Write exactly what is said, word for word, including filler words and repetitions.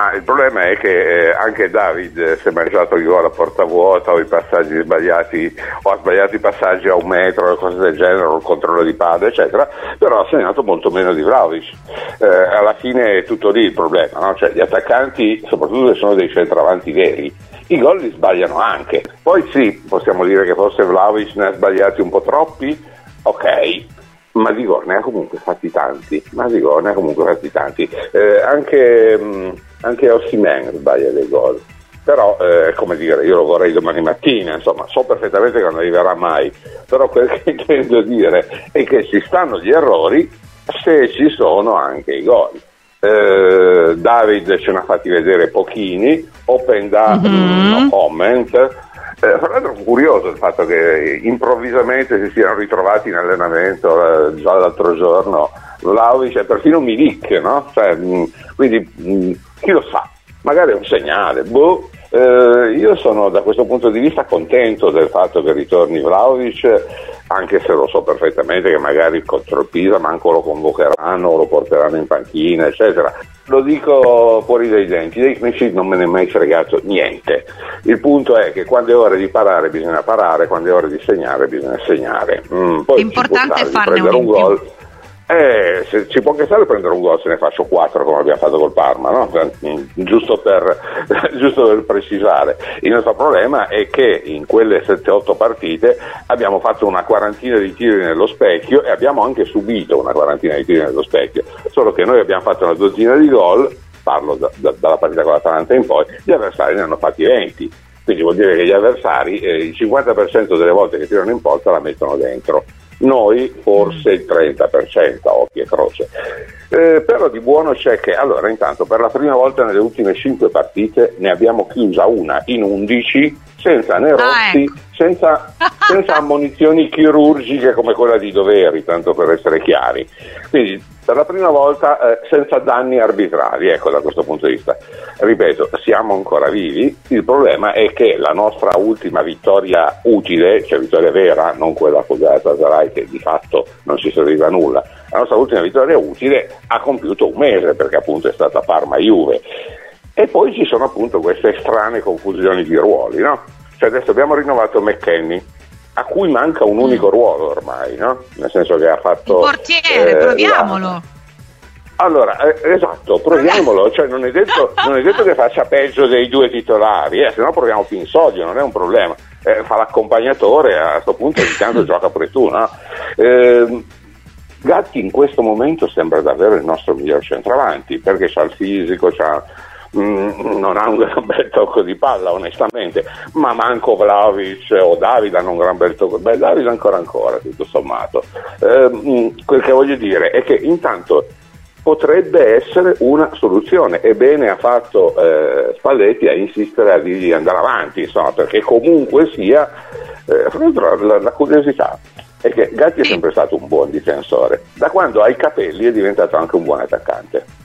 ma il problema è che eh, anche David si è mangiato il gol a porta vuota o i passaggi sbagliati o ha sbagliato i passaggi a un metro o cose del genere o il controllo di palla eccetera, però ha segnato molto meno di Vlahovic. Eh, alla fine è tutto lì il problema, no? Cioè, gli attaccanti, soprattutto se sono dei centravanti veri, i gol li sbagliano anche. Poi sì, possiamo dire che forse Vlahovic ne ha sbagliati un po' troppi, ok, ma di gol ne ha comunque fatti tanti, ma di gol ne ha comunque fatti tanti. Eh, anche, mh, anche Osimhen sbaglia dei gol, però eh, come dire, io lo vorrei domani mattina, insomma, so perfettamente che non arriverà mai, però quel che intendo dire è che ci stanno gli errori se ci sono anche i gol. Eh, David ce ne ha fatti vedere pochini, Openda mm-hmm. no comment. Eh, fra l'altro è curioso il fatto che improvvisamente si siano ritrovati in allenamento eh, già l'altro giorno Vlahovic e perfino Milik, no? Cioè, mh, quindi mh, chi lo sa, magari è un segnale, boh. Eh, io sono da questo punto di vista contento del fatto che ritorni Vlahovic, anche se lo so perfettamente che magari contro il Pisa manco lo convocheranno o lo porteranno in panchina eccetera. Lo dico fuori dai denti, dei clean sheet non me ne è mai fregato niente. Il punto è che quando è ora di parare bisogna parare, quando è ora di segnare bisogna segnare. Mm, poi l'importante è farne prendere un, un gol. Eh, se, ci può anche stare prendere un gol, se ne faccio quattro come abbiamo fatto col Parma, no? giusto, per, giusto per precisare. Il nostro problema è che in quelle sette otto partite abbiamo fatto una quarantina di tiri nello specchio e abbiamo anche subito una quarantina di tiri nello specchio, solo che noi abbiamo fatto una dozzina di gol, parlo da, da, dalla partita con l'Atalanta in poi, gli avversari ne hanno fatti venti, quindi vuol dire che gli avversari eh, il cinquanta per cento delle volte che tirano in porta la mettono dentro. Noi forse il trenta per cento, occhio e croce. Eh, però di buono c'è che, allora, intanto per la prima volta nelle ultime cinque partite ne abbiamo chiusa una in undici senza né rotti, ah, ecco. senza, senza ammonizioni chirurgiche come quella di Doveri, tanto per essere chiari. Quindi per la prima volta eh, senza danni arbitrali, ecco, da questo punto di vista. Ripeto, siamo ancora vivi, il problema è che la nostra ultima vittoria utile, cioè vittoria vera, non quella con Galatasaray che di fatto non ci serviva a nulla, la nostra ultima vittoria utile ha compiuto un mese, perché appunto è stata Parma-Juve. E poi ci sono appunto queste strane confusioni di ruoli, no? Cioè adesso abbiamo rinnovato McKennie, a cui manca un unico ruolo ormai, no? Nel senso che ha fatto... Il portiere, eh, proviamolo! La... Allora, eh, esatto, proviamolo, cioè non è detto, non è detto che faccia peggio dei due titolari, eh, se no proviamo Pinsoglio, non è un problema. Eh, fa l'accompagnatore, a questo punto intanto gioca pure tu, no? Eh, Gatti in questo momento sembra davvero il nostro miglior centravanti, perché c'ha il fisico, c'ha... Mm, non ha un gran bel tocco di palla onestamente, ma manco Vlahovic o David hanno un gran bel tocco. Beh, David ancora ancora tutto sommato. Eh, mm, quel che voglio dire è che intanto potrebbe essere una soluzione, e bene ha fatto eh, Spalletti a insistere a dirgli di andare avanti, insomma, perché comunque sia eh, fra l'altro la, la curiosità è che Gatti è sempre stato un buon difensore, da quando ha i capelli è diventato anche un buon attaccante.